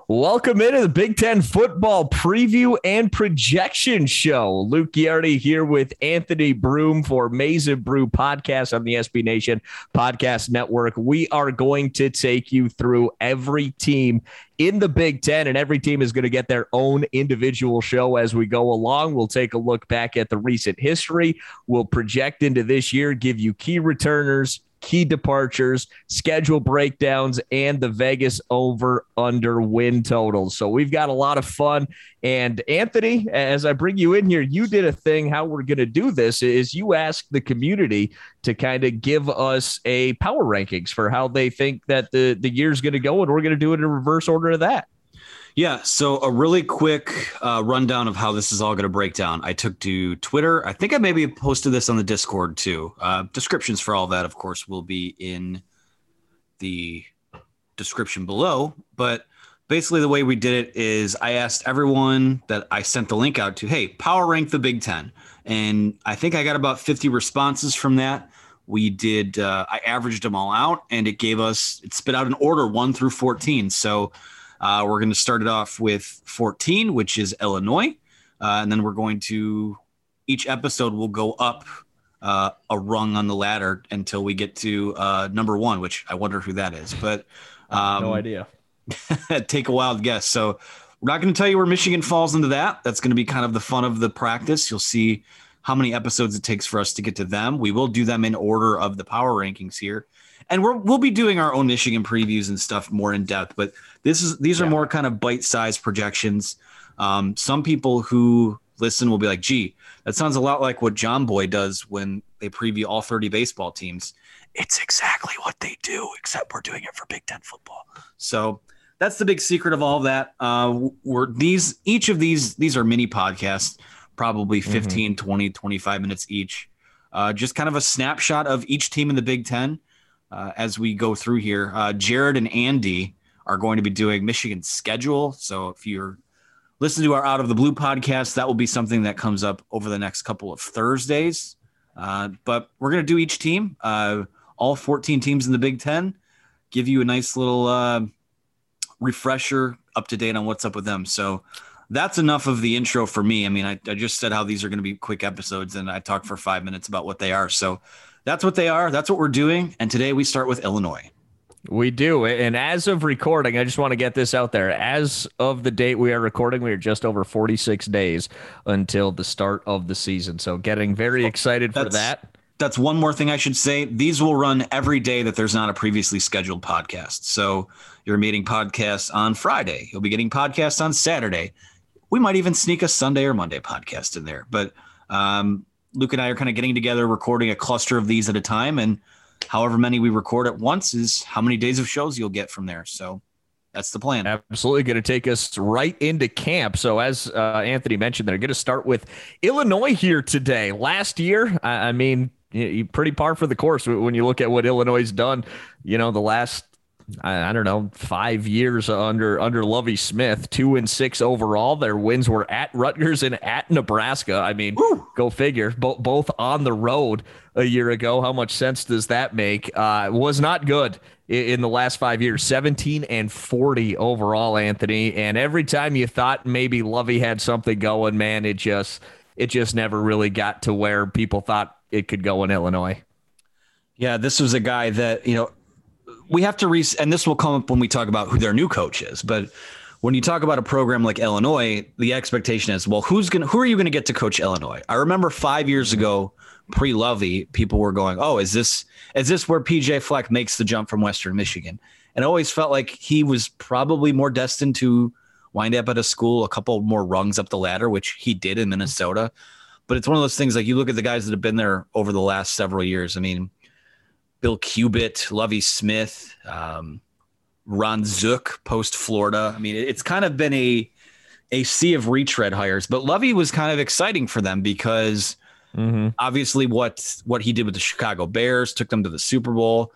Welcome into the Big Ten football preview and projection show. Luke Ghiardi here with Anthony Broome for Maize n Brew podcast on the SB Nation Podcast Network. We are going to take you through every team in the Big Ten, and every team is going to get their own individual show as we go along. We'll take a look back at the recent history. We'll project into this year, give you key returners, key departures, schedule breakdowns, and the Vegas over-under win totals. So we've got a lot of fun. And Anthony, as I bring you in here, you did a thing. How we're going to do this is you asked the community to kind of give us a power rankings for how they think that the year's going to go, and we're going to do it in reverse order of that. Yeah, so a really quick rundown of how this is all going to break down. I took to Twitter. I think I maybe posted this on the Discord too. Descriptions for all that, of course, will be in the description below. But basically the way we did it is I asked everyone that I sent the link out to, hey, power rank the Big Ten. And I think I got about 50 responses from that. We did, I averaged them all out, and it spit out an order 1 through 14. So we're going to start it off with 14, which is Illinois. And then we're going to, each episode will go up a rung on the ladder until we get to number 1, which I wonder who that is. But no idea. Take a wild guess. So we're not going to tell you where Michigan falls into that. That's going to be kind of the fun of the practice. You'll see how many episodes it takes for us to get to them. We will do them in order of the power rankings here. And we'll be doing our own Michigan previews and stuff more in depth, but these are more kind of bite-sized projections. Some people who listen will be like, gee, that sounds a lot like what John Boy does when they preview all 30 baseball teams. It's exactly what they do, except we're doing it for Big Ten football. So that's the big secret of all of that. Each of these are mini podcasts, probably 15, 20, 25 minutes each. Just kind of a snapshot of each team in the Big Ten. As we go through here, Jared and Andy are going to be doing Michigan's schedule. So if you're listening to our Out of the Blue podcast, that will be something that comes up over the next couple of Thursdays. But we're going to do each team, all 14 teams in the Big Ten, give you a nice little refresher, up to date on what's up with them. So that's enough of the intro for me. I mean, I just said how these are going to be quick episodes, and I talked for 5 minutes about what they are. So that's what they are. That's what we're doing. And today we start with Illinois. We do. And as of recording, I just want to get this out there. As of the date we are recording, we are just over 46 days until the start of the season. So getting very excited for that. That's one more thing I should say. These will run every day that there's not a previously scheduled podcast. So you're meeting podcasts on Friday. You'll be getting podcasts on Saturday. We might even sneak a Sunday or Monday podcast in there. But Luke and I are kind of getting together, recording a cluster of these at a time, and however many we record at once is how many days of shows you'll get from there. So that's the plan. Absolutely going to take us right into camp. So as Anthony mentioned, they're going to start with Illinois here today. Last year, I mean, pretty par for the course when you look at what Illinois has done, the last, I don't know, 5 years under Lovie Smith, 2-6 overall. Their wins were at Rutgers and at Nebraska. I mean, go figure. Both on the road a year ago. How much sense does that make? Was not good in the last 5 years. 17-40 overall, Anthony. And every time you thought maybe Lovie had something going, man, it just never really got to where people thought it could go in Illinois. Yeah, this was a guy that, we have to and this will come up when we talk about who their new coach is. But when you talk about a program like Illinois, the expectation is, well, who are you going to get to coach Illinois? I remember 5 years ago, pre-Lovie, people were going, oh, is this where PJ Fleck makes the jump from Western Michigan? And I always felt like he was probably more destined to wind up at a school a couple more rungs up the ladder, which he did in Minnesota. But it's one of those things, like you look at the guys that have been there over the last several years. I mean, Bill Cubitt, Lovie Smith, Ron Zook post Florida. I mean, it's kind of been a sea of retread hires, but Lovie was kind of exciting for them because obviously what he did with the Chicago Bears took them to the Super Bowl.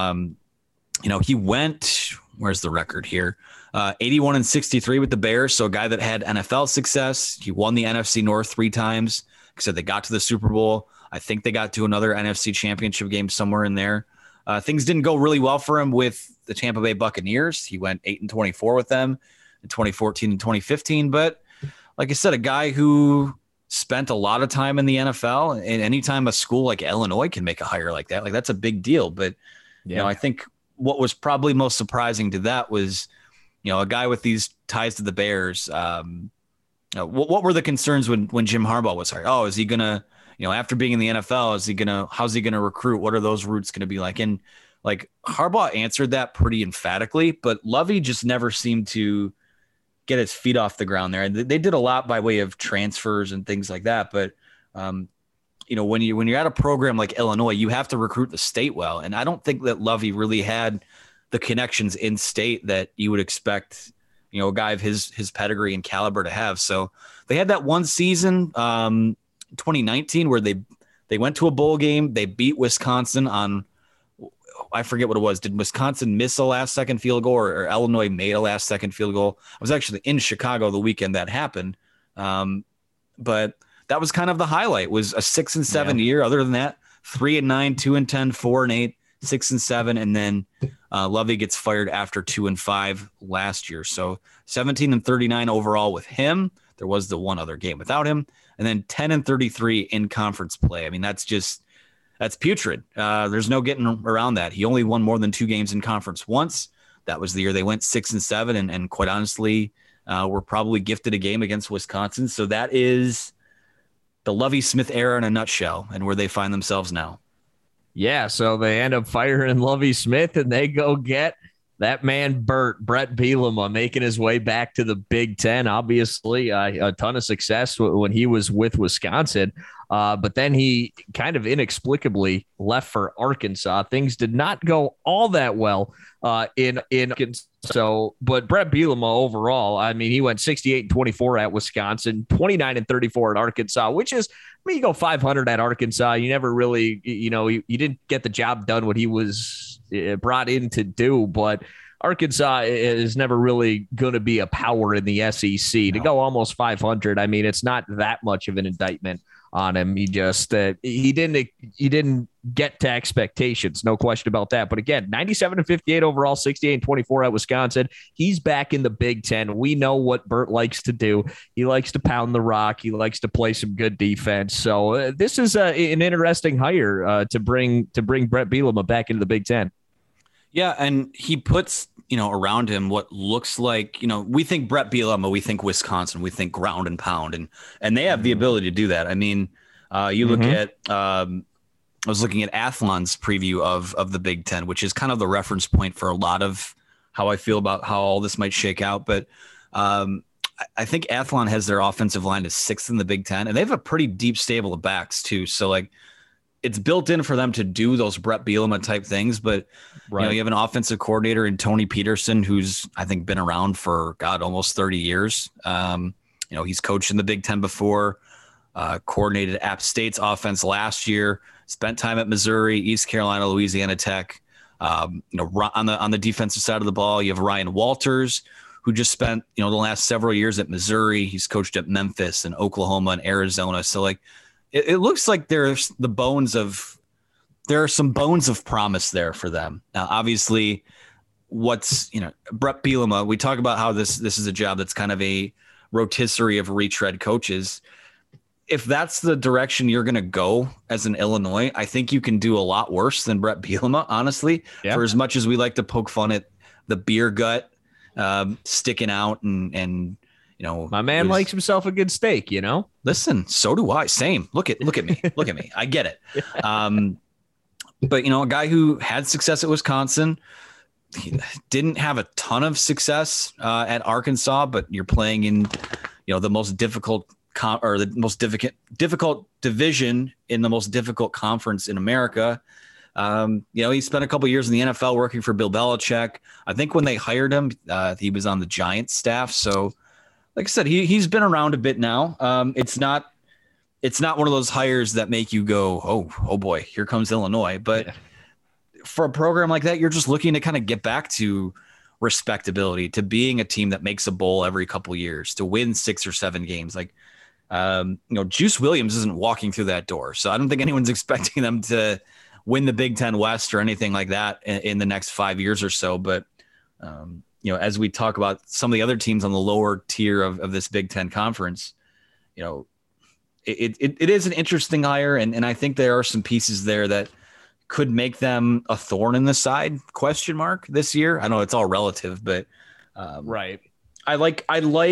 He went, where's the record here? 81-63 with the Bears. So a guy that had NFL success. He won the NFC North 3 times. Like I said, they got to the Super Bowl. I think they got to another NFC championship game somewhere in there. Things didn't go really well for him with the Tampa Bay Buccaneers. He went 8-24 with them. in 2014 and 2015. But like I said, a guy who spent a lot of time in the NFL, and anytime a school like Illinois can make a hire like that, like that's a big deal. But, I think what was probably most surprising to that was, a guy with these ties to the Bears. What were the concerns when Jim Harbaugh was hired? Oh, is he going to, after being in the NFL, how's he going to recruit? What are those routes going to be like? And like Harbaugh answered that pretty emphatically, but Lovie just never seemed to get his feet off the ground there. And they did a lot by way of transfers and things like that. But, when you're at a program like Illinois, you have to recruit the state well. And I don't think that Lovie really had the connections in state that you would expect, a guy of his pedigree and caliber to have. So they had that one season, 2019, where they went to a bowl game. They beat Wisconsin on, I forget what it was. Did Wisconsin miss a last second field goal or Illinois made a last second field goal? I was actually in Chicago the weekend that happened. But that was kind of the highlight, was a 6-7 year. Other than that, 3-9, 2-10, 4-8, 6-7. And then Lovie gets fired after 2-5 last year. So 17-39 overall with him. There was the one other game without him. And then 10-33 in conference play. I mean, that's putrid. There's no getting around that. He only won more than 2 games in conference once. That was the year they went 6-7. And quite honestly, were probably gifted a game against Wisconsin. So that is the Lovie Smith era in a nutshell, and where they find themselves now. Yeah, so they end up firing Lovie Smith, and they go get that man, Brett Bielema, making his way back to the Big Ten. Obviously, a ton of success when he was with Wisconsin. But then he kind of inexplicably left for Arkansas. Things did not go all that well in Arkansas. But Brett Bielema overall, I mean, he went 68-24 at Wisconsin, 29-34 at Arkansas, which is, you go 500 at Arkansas. You never really, you didn't get the job done what he was brought in to do. But Arkansas is never really going to be a power in the SEC. No. To go almost 500, I mean, it's not that much of an indictment on him. He just he didn't get to expectations, no question about that. But again, 97-58 overall, 68-24 at Wisconsin. He's back in the Big Ten. We know what Bert likes to do. He likes to pound the rock. He likes to play some good defense. So this is an interesting hire to bring Brett Bielema back into the Big Ten. Yeah, and he puts around him what looks like, we think Brett Bielema, we think Wisconsin, we think ground and pound, and they have the ability to do that. I mean, you look at, I was looking at Athlon's preview of the Big Ten, which is kind of the reference point for a lot of how I feel about how all this might shake out. But I think Athlon has their offensive line as 6th in the Big Ten, and they have a pretty deep stable of backs too. So like, it's built in for them to do those Brett Bielema type things, but you have an offensive coordinator in Tony Peterson, who's I think been around for almost 30 years. He's coached in the Big Ten before, coordinated App State's offense last year, spent time at Missouri, East Carolina, Louisiana Tech. On the defensive side of the ball, you have Ryan Walters, who just spent the last several years at Missouri. He's coached at Memphis and Oklahoma and Arizona. So like, it looks like there are some bones of promise there for them. Now, obviously, Brett Bielema, we talk about how this is a job that's kind of a rotisserie of retread coaches. If that's the direction you're going to go as an Illinois, I think you can do a lot worse than Brett Bielema, honestly. Yeah. For as much as we like to poke fun at the beer gut sticking out and my man likes himself a good steak, Listen, so do I. Same. Look at me. Look at me. I get it. But a guy who had success at Wisconsin, he didn't have a ton of success at Arkansas, but you're playing in, the most difficult the most difficult division in the most difficult conference in America. He spent a couple years in the NFL working for Bill Belichick. I think when they hired him, he was on the Giants staff. So, like I said, he's been around a bit now. It's not one of those hires that make you go, oh boy, here comes Illinois. But for a program like that, you're just looking to kind of get back to respectability, to being a team that makes a bowl every couple years, to win 6 or 7 games. Like, Juice Williams isn't walking through that door. So I don't think anyone's expecting them to win the Big Ten West or anything like that in the next 5 years or so. But as we talk about some of the other teams on the lower tier of this Big Ten conference, it is an interesting hire. And I think there are some pieces there that could make them a thorn in the side question mark this year. I know it's all relative, but right. I like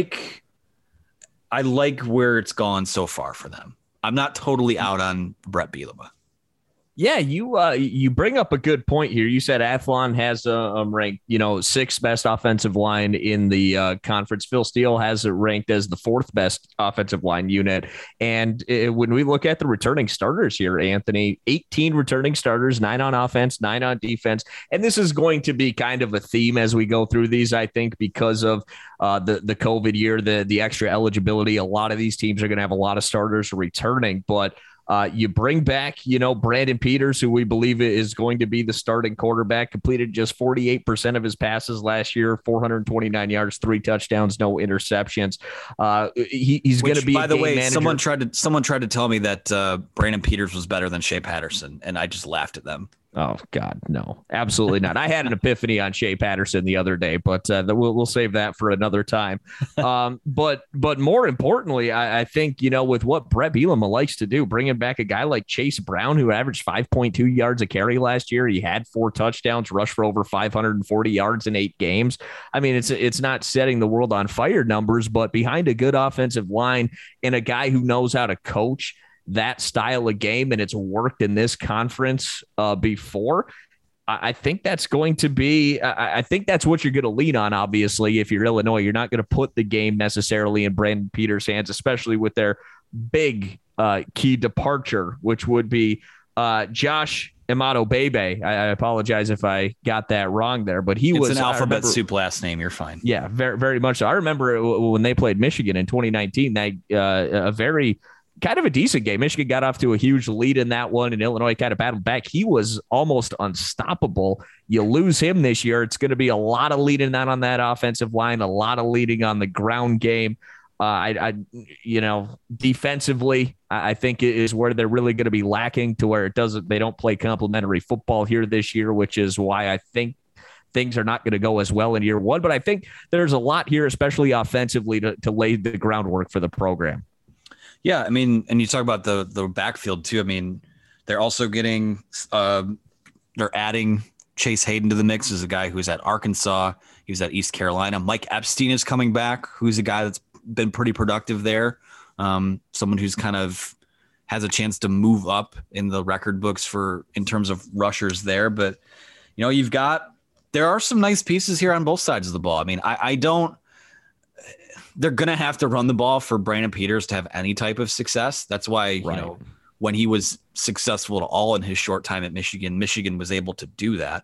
where it's gone so far for them. I'm not totally out on Brett Bielema. Yeah, you bring up a good point here. You said Athlon has ranked, sixth best offensive line in the conference. Phil Steele has it ranked as the fourth best offensive line unit. And when we look at the returning starters here, Anthony, 18 returning starters, 9 on offense, 9 on defense. And this is going to be kind of a theme as we go through these, I think, because of the COVID year, the extra eligibility. A lot of these teams are going to have a lot of starters returning, but you bring back, Brandon Peters, who we believe is going to be the starting quarterback, completed just 48% of his passes last year, 429 yards, 3 touchdowns, no interceptions. He's going to be, by the way, manager. someone tried to tell me that Brandon Peters was better than Shea Patterson, and I just laughed at them. Oh God, no, absolutely not. I had an epiphany on Shea Patterson the other day, but we'll save that for another time. But more importantly, I think, with what Brett Bielema likes to do, bringing back a guy like Chase Brown, who averaged 5.2 yards a carry last year. He had 4 touchdowns, rushed for over 540 yards in 8 games. I mean, it's not setting the world on fire numbers, but behind a good offensive line and a guy who knows how to coach that style of game, and it's worked in this conference before. I think that's going to be, I think that's what you're going to lean on. Obviously, if you're Illinois, you're not going to put the game necessarily in Brandon Peters' hands, especially with their big key departure, which would be Josh Imatorbhebhe. I apologize if I got that wrong there, but it's an alphabet soup last name. You're fine. Yeah, very, very much so. I remember when they played Michigan in 2019, a very kind of a decent game. Michigan got off to a huge lead in that one, and Illinois kind of battled back. He was almost unstoppable. You lose him this year, it's going to be a lot of leading on that offensive line, a lot of leading on the ground game. Defensively, I think it is where they're really going to be lacking, to where they don't play complementary football here this year, which is why I think things are not going to go as well in year one. But I think there's a lot here, especially offensively, to lay the groundwork for the program. Yeah, I mean, and you talk about the backfield too. I mean, they're also getting they're adding Chase Hayden to the mix as a guy who's at Arkansas. He was at East Carolina. Mike Epstein is coming back, who's a guy that's been pretty productive there. Someone who's kind of has a chance to move up in the record books in terms of rushers there. But, there are some nice pieces here on both sides of the ball. I mean, they're going to have to run the ball for Brandon Peters to have any type of success. That's why, right. When he was successful at all in his short time at Michigan was able to do that.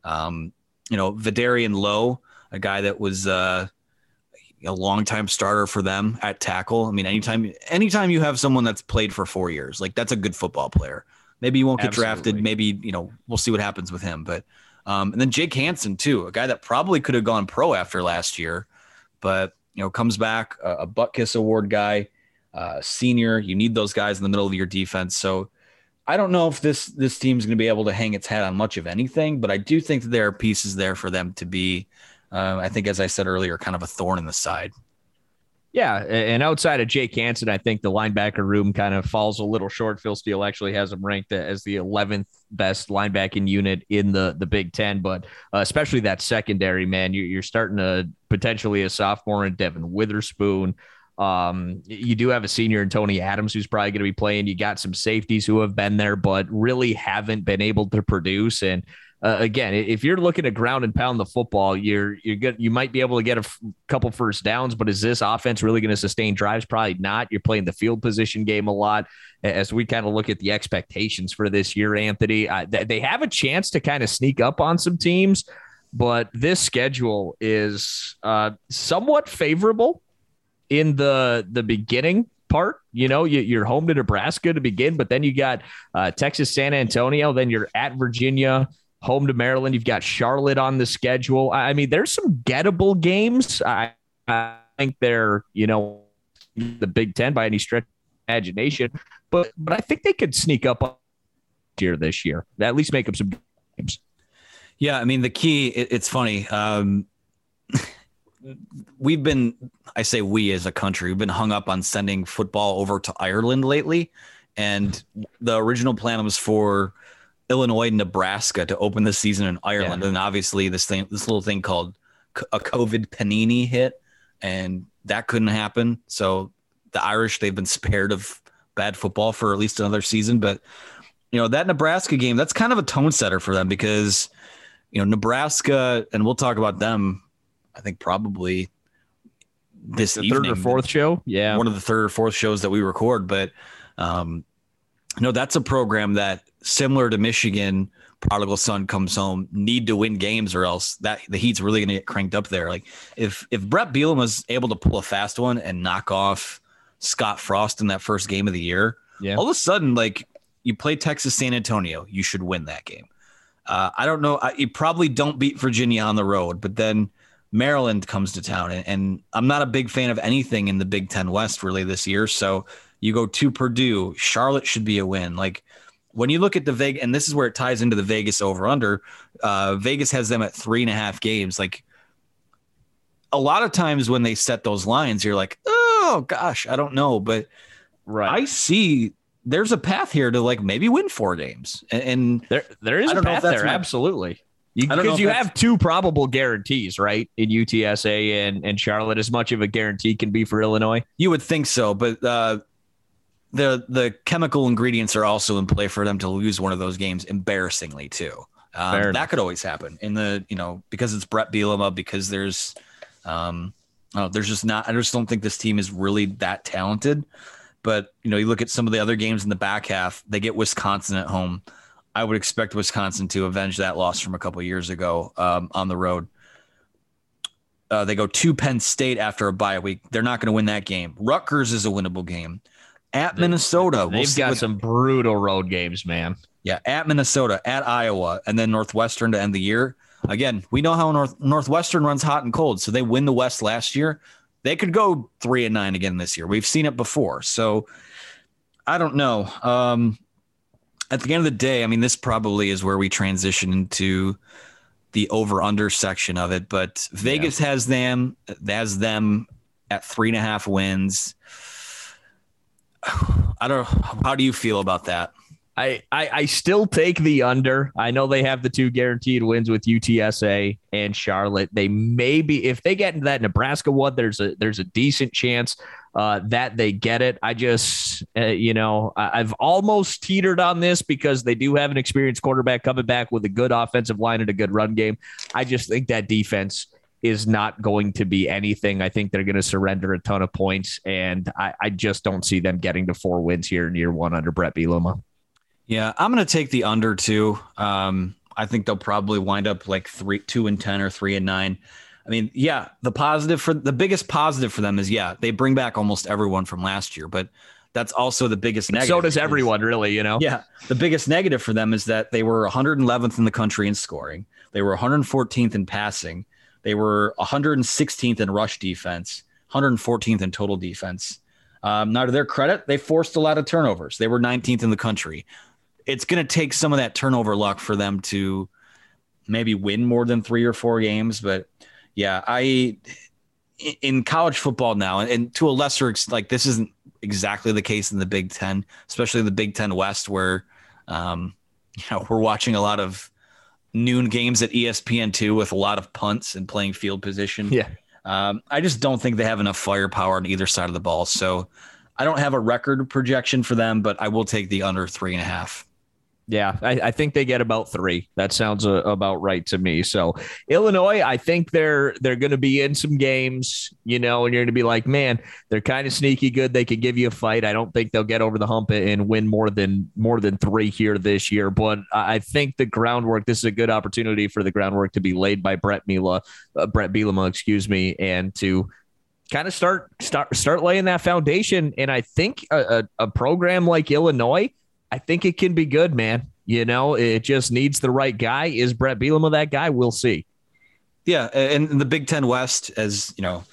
Vidarian Lowe, a guy that was a longtime starter for them at tackle. I mean, anytime you have someone that's played for 4 years, like, that's a good football player. Maybe you won't get drafted. Maybe, we'll see what happens with him. But and then Jake Hansen too, a guy that probably could have gone pro after last year, but comes back, a Butkus Award guy, senior. You need those guys in the middle of your defense. So I don't know if this team's going to be able to hang its hat on much of anything, but I do think that there are pieces there for them to be, I think, as I said earlier, kind of a thorn in the side. Yeah, and outside of Jake Hansen, I think the linebacker room kind of falls a little short. Phil Steele actually has him ranked as the 11th best linebacking unit in the Big Ten, but especially that secondary, man, you're starting to potentially a sophomore in Devin Witherspoon. You do have a senior in Tony Adams who's probably going to be playing. You got some safeties who have been there, but really haven't been able to produce. And again, if you're looking to ground and pound the football, you might be able to get a couple first downs, but is this offense really going to sustain drives? Probably not. You're playing the field position game a lot. As we kind of look at the expectations for this year, Anthony, they have a chance to kind of sneak up on some teams, but this schedule is somewhat favorable in the beginning part. You're home to Nebraska to begin, but then you got Texas, San Antonio, then you're at Virginia, home to Maryland. You've got Charlotte on the schedule. I mean, there's some gettable games. I think they're, the Big Ten by any stretch of imagination, but I think they could sneak up here this year, at least make up some games. Yeah. I mean, the key, it's funny. I say we as a country, we've been hung up on sending football over to Ireland lately. And the original plan was for Illinois, Nebraska to open the season in Ireland. Yeah. And obviously this little thing called a COVID panini hit, and that couldn't happen. So the Irish, they've been spared of bad football for at least another season. But, that Nebraska game, that's kind of a tone setter for them because, Nebraska, and we'll talk about them, I think probably this evening. Third or fourth show. Yeah. One of the third or fourth shows that we record. But, that's a program that, similar to Michigan, prodigal son comes home, need to win games or else the heat's really going to get cranked up there. Like if Brett Bielema was able to pull a fast one and knock off Scott Frost in that first game of the year, all of a sudden, like you play Texas San Antonio, you should win that game. I don't know. You probably don't beat Virginia on the road, but then Maryland comes to town, and I'm not a big fan of anything in the Big Ten West really this year. So you go to Purdue. Charlotte should be a win. Like when you look at the Vegas, and this is where it ties into the Vegas over under, Vegas has them at 3.5 games. Like a lot of times when they set those lines, you're like, oh gosh, I don't know. But I see there's a path here to like maybe win 4 games. And there is a path there. Absolutely. Because you have 2 probable guarantees, right? In UTSA and Charlotte, as much of a guarantee can be for Illinois. You would think so, but the chemical ingredients are also in play for them to lose one of those games embarrassingly too. That could always happen in the, because it's Brett Bielema, because there's just not, I just don't think this team is really that talented, but you look at some of the other games in the back half, they get Wisconsin at home. I would expect Wisconsin to avenge that loss from a couple of years ago on the road. They go to Penn State after a bye week. They're not going to win that game. Rutgers is a winnable game. At Minnesota. They've got some brutal road games, man. Yeah, at Minnesota, at Iowa, and then Northwestern to end the year. Again, we know how Northwestern runs hot and cold, so they win the West last year. They could go 3-9 again this year. We've seen it before. So I don't know. At the end of the day, I mean, this probably is where we transition into the over-under section of it. But Vegas has them at 3.5 wins. I don't know. How do you feel about that? I still take the under. I know they have the 2 guaranteed wins with UTSA and Charlotte. They maybe, if they get into that Nebraska one, there's a decent chance that they get it. I just, I've almost teetered on this because they do have an experienced quarterback coming back with a good offensive line and a good run game. I just think that defense is not going to be anything. I think they're going to surrender a ton of points, and I just don't see them getting to 4 wins here in year 1 under Brett Bielema. Yeah, I'm going to take the under too. I think they'll probably wind up like 2-10 or 3-9. I mean, yeah, the biggest positive for them is, they bring back almost everyone from last year, but that's also the biggest negative. So does everyone, really, Yeah, the biggest negative for them is that they were 111th in the country in scoring. They were 114th in passing. They were 116th in rush defense, 114th in total defense. Now, to their credit, they forced a lot of turnovers. They were 19th in the country. It's going to take some of that turnover luck for them to maybe win more than 3 or 4 games. But yeah, in college football now, and to a lesser extent, like this isn't exactly the case in the Big Ten, especially the Big Ten West, where we're watching a lot of noon games at ESPN2 with a lot of punts and playing field position. Yeah. I just don't think they have enough firepower on either side of the ball. So I don't have a record projection for them, but I will take the under 3.5. Yeah, I think they get about 3. That sounds about right to me. So Illinois, I think they're going to be in some games, and you're going to be like, man, they're kind of sneaky good. They could give you a fight. I don't think they'll get over the hump and win more than 3 here this year. But I think the groundwork, this is a good opportunity for the groundwork to be laid by Brett Bielema, and to kind of start laying that foundation. And I think a program like Illinois, I think it can be good, man. It just needs the right guy. Is Brett Bielema that guy? We'll see. Yeah, and in the Big Ten West, as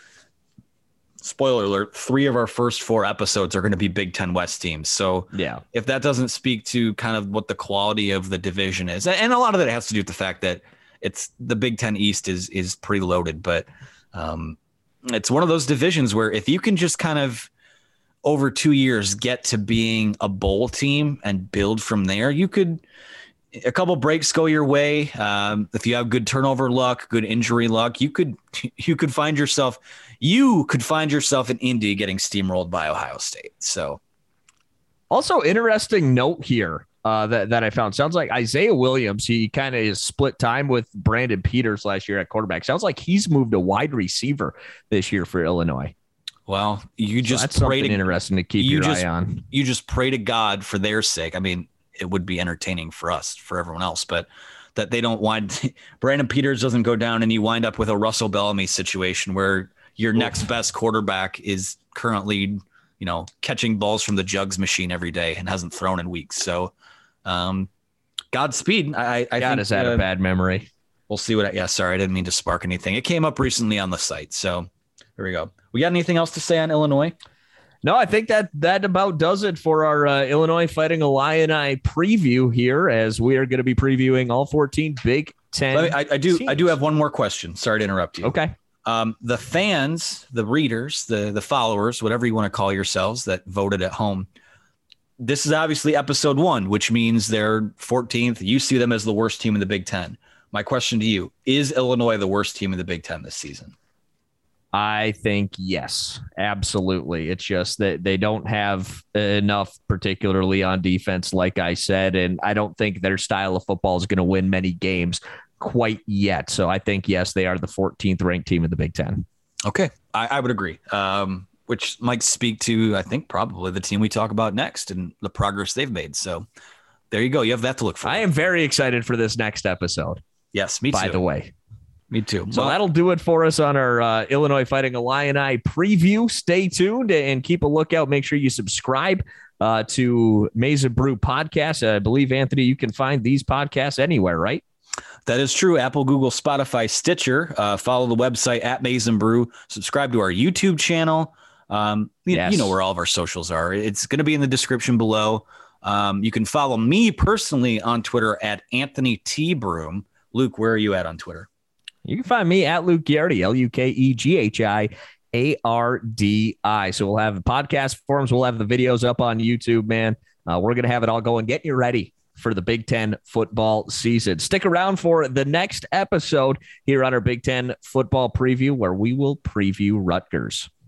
spoiler alert, 3 of our first 4 episodes are going to be Big Ten West teams. So yeah, if that doesn't speak to kind of what the quality of the division is, and a lot of that has to do with the fact that it's the Big Ten East is pretty loaded, but it's one of those divisions where if you can just kind of over 2 years get to being a bowl team and build from there, you could a couple breaks go your way. If you have good turnover luck, good injury luck, you could find yourself in Indy getting steamrolled by Ohio State. So also interesting note here that I found. Sounds like Isaiah Williams, he kind of is split time with Brandon Peters last year at quarterback. Sounds like he's moved to wide receiver this year for Illinois. Well, that's something interesting to keep your eye on. You just pray to God for their sake. I mean, it would be entertaining for us, for everyone else, but that they don't Brandon Peters doesn't go down and you wind up with a Russell Bellamy situation where your next best quarterback is currently, catching balls from the jugs machine every day and hasn't thrown in weeks. So, Godspeed. I God has had a bad memory. We'll see sorry, I didn't mean to spark anything. It came up recently on the site. So here we go. We got anything else to say on Illinois? No, I think that about does it for our Illinois Fighting Illini preview here, as we are going to be previewing all 14 Big Ten. I do have one more question. Sorry to interrupt you. Okay. The fans, the readers, the followers, whatever you want to call yourselves that voted at home. This is obviously episode 1, which means they're 14th. You see them as the worst team in the Big Ten. My question to you, is Illinois the worst team in the Big Ten this season? I think yes, absolutely. It's just that they don't have enough, particularly on defense, like I said, and I don't think their style of football is going to win many games quite yet. So I think, yes, they are the 14th ranked team in the Big Ten. Okay, I would agree, which might speak to, I think, probably the team we talk about next and the progress they've made. So there you go. You have that to look for. I am very excited for this next episode. Yes, me too. By the way. Me too. So that'll do it for us on our Illinois Fighting Illini preview. Stay tuned and keep a lookout. Make sure you subscribe to Maize n Brew Podcast. I believe, Anthony, you can find these podcasts anywhere, right? That is true. Apple, Google, Spotify, Stitcher. Follow the website at Maize n Brew. Subscribe to our YouTube channel. You know where all of our socials are. It's going to be in the description below. You can follow me personally on Twitter at Anthony T. Broom. Luke, where are you at on Twitter? You can find me at Luke Ghiardi, LUKEGHIARDI. So we'll have the podcast forums. We'll have the videos up on YouTube, man. We're going to have it all going. Get you ready for the Big Ten football season. Stick around for the next episode here on our Big Ten football preview, where we will preview Rutgers.